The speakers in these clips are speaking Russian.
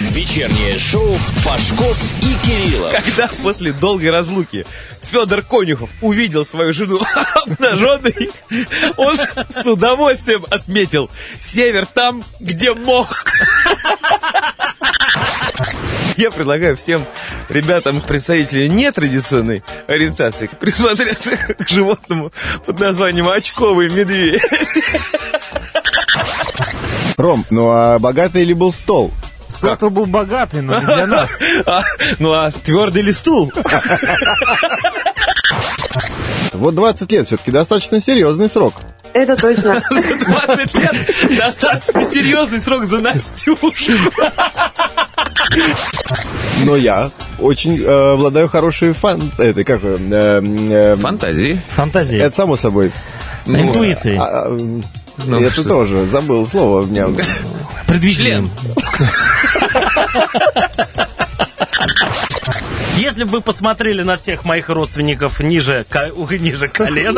Вечернее шоу Пашков и Кириллов. Когда после долгой разлуки Федор Конюхов увидел свою жену обнаженной, он с удовольствием отметил: север там, где мох. Я предлагаю всем ребятам, представителям нетрадиционной ориентации, присмотреться к животному под названием очковый медведь. Ром, ну а богатый ли был стол? Кто-то был богатый, но не для нас. Твердый ли стул? Вот 20 лет все-таки достаточно серьезный срок. Это точно. 20 лет достаточно серьезный срок за Настюшу. Но я очень обладаю хорошей Фантазии. Фантазия. Это само собой. Интуицией. Это тоже, забыл слово в нем. Предвидением. Если бы вы посмотрели на всех моих родственников ниже колена,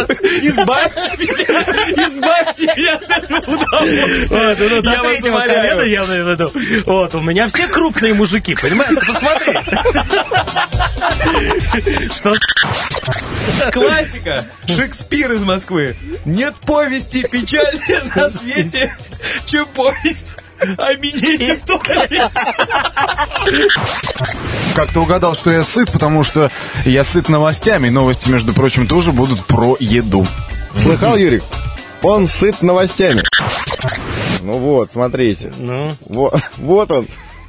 Избавьте меня от этого удовольствия. до третьего колена, я имею в виду. Вот, у меня все крупные мужики, понимаете? Посмотри. Что? Классика. Шекспир из Москвы. Нет повести печальнее на свете, чем повесть о минете в туалете. Как ты угадал, что я сыт, потому что я сыт новостями. Новости, между прочим, тоже будут про еду. Слыхал, Юрик? Он сыт новостями. Ну вот, смотрите. Вот он.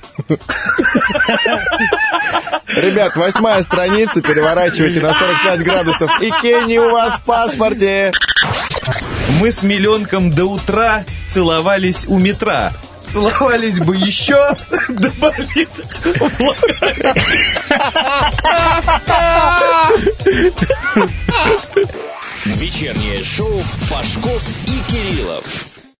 Ребят, 8-я страница, переворачивайте на 45 градусов. И Кенни у вас в паспорте. Мы с Миленком до утра целовались у метра. Целовались бы еще, да болит Вечернее шоу Пашков и Кириллов.